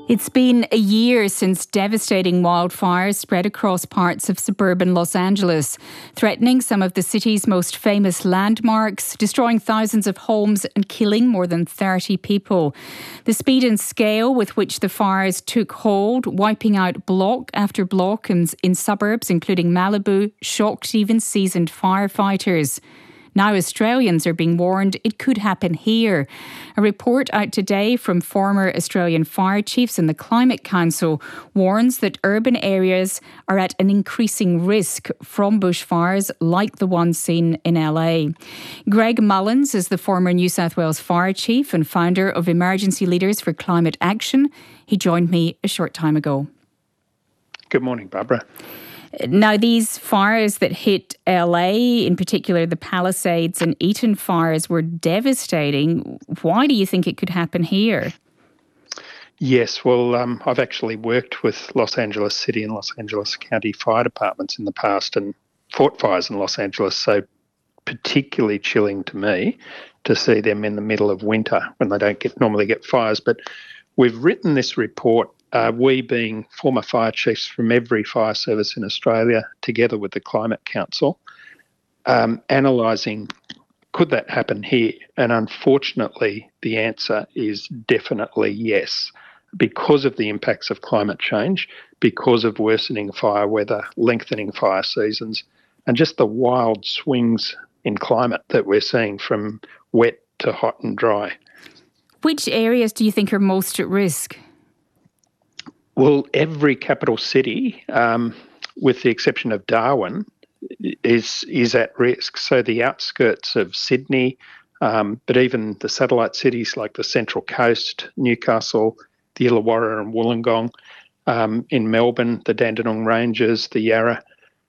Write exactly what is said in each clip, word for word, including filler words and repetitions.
It's been a year since devastating wildfires spread across parts of suburban Los Angeles, threatening some of the city's most famous landmarks, destroying thousands of homes and killing more than thirty people. The speed and scale with which the fires took hold, wiping out block after block in, in suburbs including Malibu, shocked even seasoned firefighters. Now Australians are being warned it could happen here. A report out today from former Australian fire chiefs and the Climate Council warns that urban areas are at an increasing risk from bushfires like the one seen in L A. Greg Mullins is the former New South Wales fire chief and founder of Emergency Leaders for Climate Action. He joined me a short time ago. Good morning, Barbara. Now, these fires that hit L A, in particular the Palisades and Eaton fires, were devastating. Why do you think it could happen here? Yes, well, um, I've actually worked with Los Angeles City and Los Angeles County fire departments in the past and fought fires in Los Angeles, so particularly chilling to me to see them in the middle of winter when they don't get normally get fires. But we've written this report. Uh, we being former fire chiefs from every fire service in Australia, together with the Climate Council, um, analysing could that happen here? And unfortunately, the answer is definitely yes, because of the impacts of climate change, because of worsening fire weather, lengthening fire seasons, and just the wild swings in climate that we're seeing from wet to hot and dry. Which areas do you think are most at risk? Well, every capital city, um, with the exception of Darwin, is is at risk. So the outskirts of Sydney, um, but even the satellite cities like the Central Coast, Newcastle, the Illawarra and Wollongong, um, in Melbourne, the Dandenong Ranges, the Yarra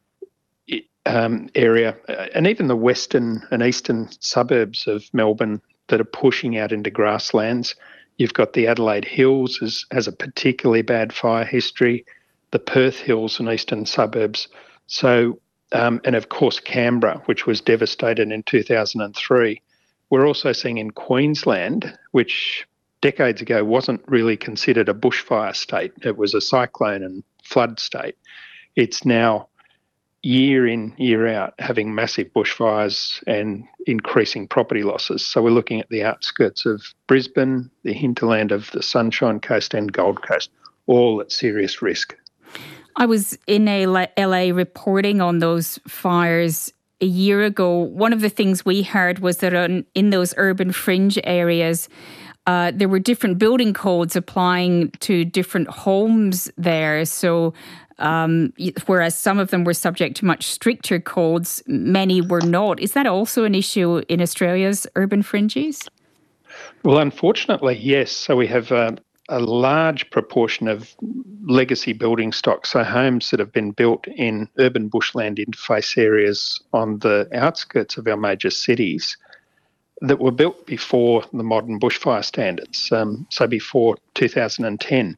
um, area, and even the western and eastern suburbs of Melbourne that are pushing out into grasslands. You've got the Adelaide Hills as, has a particularly bad fire history, the Perth Hills and eastern suburbs. So, um, and of course Canberra, which was devastated in two thousand three. We're also seeing in Queensland, which decades ago wasn't really considered a bushfire state. It was a cyclone and flood state. It's now year in, year out, having massive bushfires and increasing property losses. So we're looking at the outskirts of Brisbane, the hinterland of the Sunshine Coast and Gold Coast, all at serious risk. I was in L A reporting on those fires a year ago. One of the things we heard was that on, in those urban fringe areas, Uh, there were different building codes applying to different homes there. So um, whereas some of them were subject to much stricter codes, many were not. Is that also an issue in Australia's urban fringes? Well, unfortunately, yes. So we have a, a large proportion of legacy building stock, so homes that have been built in urban bushland interface areas on the outskirts of our major cities that were built before the modern bushfire standards, um, so before two thousand ten.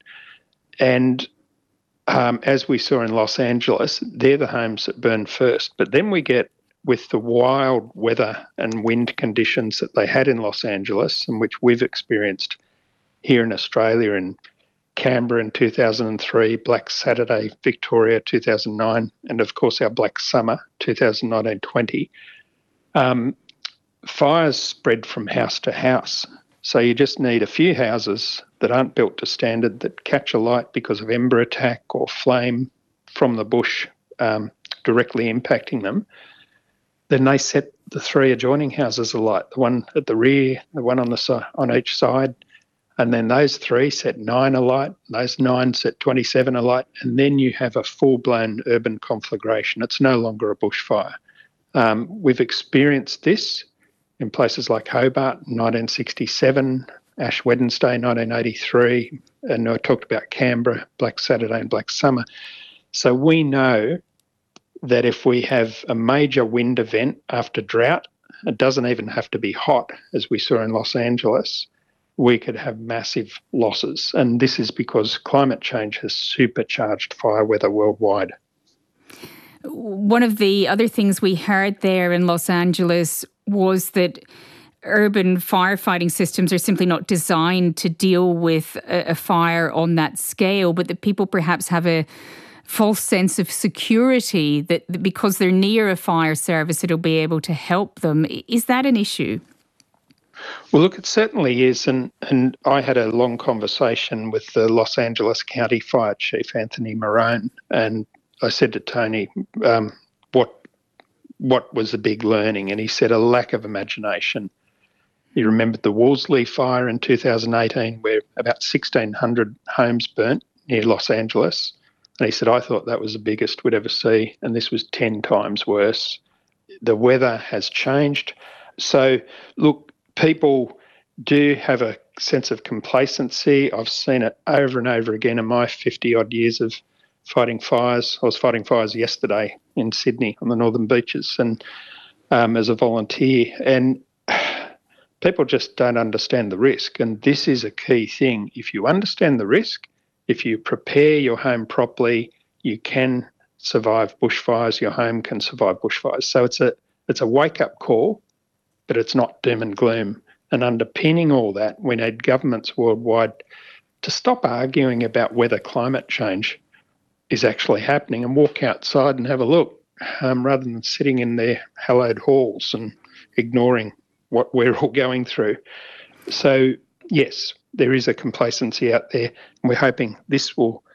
And um, as we saw in Los Angeles, they're the homes that burn first. But then we get, with the wild weather and wind conditions that they had in Los Angeles, and which we've experienced here in Australia, in Canberra in two thousand three, Black Saturday, Victoria two thousand nine, and of course our Black Summer two thousand nineteen twenty, um, fires spread from house to house. So you just need a few houses that aren't built to standard that catch alight because of ember attack or flame from the bush um, directly impacting them. Then they set the three adjoining houses alight, the one at the rear, the one on the si- on each side, and then those three set nine alight, those nine set twenty-seven alight, and then you have a full-blown urban conflagration. It's no longer a bushfire. Um, we've experienced this in places like Hobart, nineteen sixty-seven, Ash Wednesday, nineteen eighty-three, and I talked about Canberra, Black Saturday and Black Summer. So we know that if we have a major wind event after drought, it doesn't even have to be hot, as we saw in Los Angeles, we could have massive losses. And this is because climate change has supercharged fire weather worldwide. One of the other things we heard there in Los Angeles was that urban firefighting systems are simply not designed to deal with a, a fire on that scale, but that people perhaps have a false sense of security that, that because they're near a fire service, it'll be able to help them. Is that an issue? Well, look, it certainly is. And, and I had a long conversation with the Los Angeles County Fire Chief, Anthony Marone, and I said to Tony, um, what what was the big learning? And he said a lack of imagination. He remembered the Wolseley fire in two thousand eighteen where about sixteen hundred homes burnt near Los Angeles. And he said, I thought that was the biggest we'd ever see, and this was ten times worse. The weather has changed. So, look, people do have a sense of complacency. I've seen it over and over again in my fifty-odd years of fighting fires. I was fighting fires yesterday in Sydney on the Northern Beaches and um, as a volunteer. And people just don't understand the risk. And this is a key thing. If you understand the risk, if you prepare your home properly, you can survive bushfires. Your home can survive bushfires. So it's a it's a wake-up call, but it's not doom and gloom. And underpinning all that, we need governments worldwide to stop arguing about whether climate change is actually happening and walk outside and have a look, um, rather than sitting in their hallowed halls and ignoring what we're all going through. So, yes, there is a complacency out there, and we're hoping this will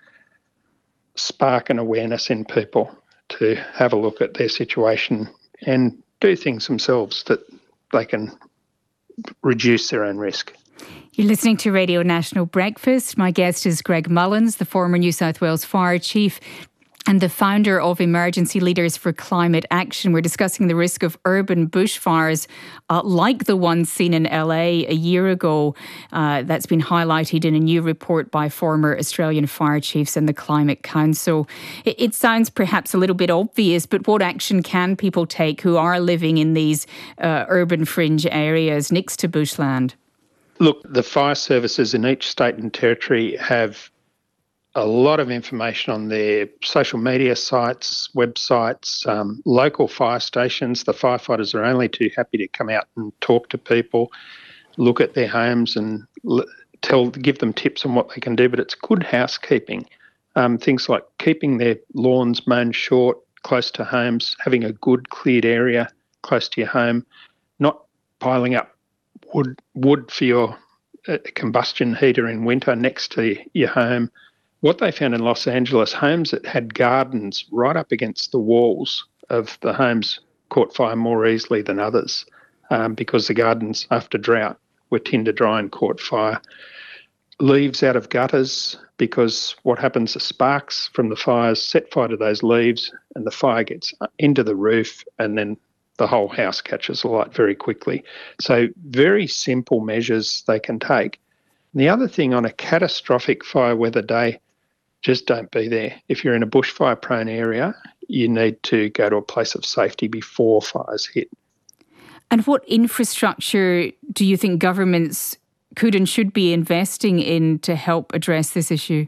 spark an awareness in people to have a look at their situation and do things themselves that they can reduce their own risk. You're listening to Radio National Breakfast. My guest is Greg Mullins, the former New South Wales Fire Chief and the founder of Emergency Leaders for Climate Action. We're discussing the risk of urban bushfires uh, like the one seen in L A a year ago. Uh, that's been highlighted in a new report by former Australian fire chiefs and the Climate Council. It, it sounds perhaps a little bit obvious, but what action can people take who are living in these uh, urban fringe areas next to bushland? Look, the fire services in each state and territory have a lot of information on their social media sites, websites, um, local fire stations. The firefighters are only too happy to come out and talk to people, look at their homes and tell, give them tips on what they can do. But it's good housekeeping. Um, things like keeping their lawns mown short, close to homes, having a good cleared area close to your home, not piling up wood wood for your uh, combustion heater in winter next to your home. What they found in Los Angeles, homes that had gardens right up against the walls of the homes caught fire more easily than others, um, because the gardens, after drought, were tinder dry and caught fire. Leaves out of gutters, because what happens, the sparks from the fires set fire to those leaves and the fire gets into the roof and then the whole house catches alight very quickly. So very simple measures they can take. And the other thing, on a catastrophic fire weather day, just don't be there. If you're in a bushfire prone area, you need to go to a place of safety before fires hit. And what infrastructure do you think governments could and should be investing in to help address this issue?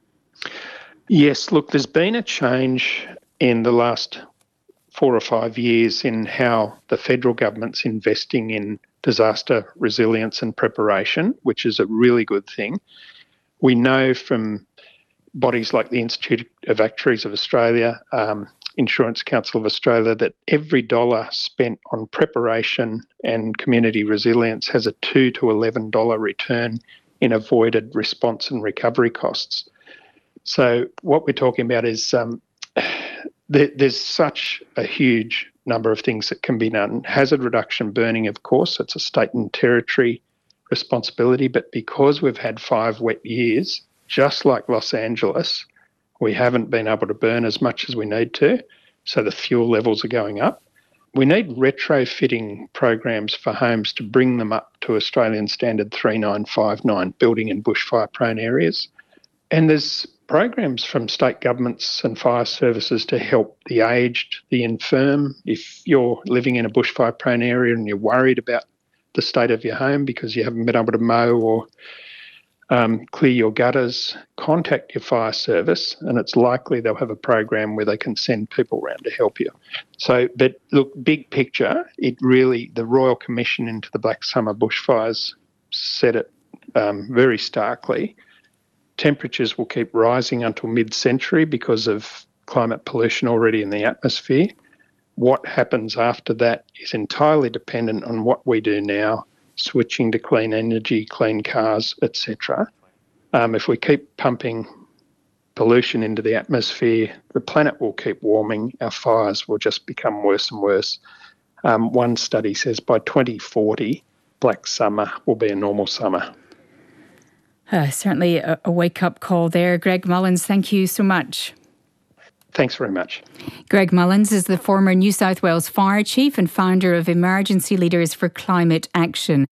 Yes, look, there's been a change in the last four or five years in how the federal government's investing in disaster resilience and preparation, which is a really good thing. We know from bodies like the Institute of Actuaries of Australia, um, Insurance Council of Australia, that every dollar spent on preparation and community resilience has a two to eleven dollars return in avoided response and recovery costs. So what we're talking about is um, there, there's such a huge number of things that can be done. Hazard reduction burning, of course, it's a state and territory responsibility, but because we've had five wet years, just like Los Angeles, we haven't been able to burn as much as we need to, so the fuel levels are going up. We need retrofitting programs for homes to bring them up to Australian Standard three nine five nine, building in bushfire-prone areas. And there's programs from state governments and fire services to help the aged, the infirm. If you're living in a bushfire-prone area and you're worried about the state of your home because you haven't been able to mow or um, clear your gutters, contact your fire service, and it's likely they'll have a program where they can send people around to help you. So, but look, big picture, it really, the Royal Commission into the Black Summer bushfires said it um, very starkly. Temperatures will keep rising until mid-century because of climate pollution already in the atmosphere. What happens after that is entirely dependent on what we do now, switching to clean energy, clean cars, et cetera. Um, if we keep pumping pollution into the atmosphere, the planet will keep warming, our fires will just become worse and worse. Um, one study says by twenty forty, Black Summer will be a normal summer. Uh, certainly a, a wake-up call there. Greg Mullins, thank you so much. Thanks very much. Greg Mullins is the former New South Wales Fire Chief and founder of Emergency Leaders for Climate Action.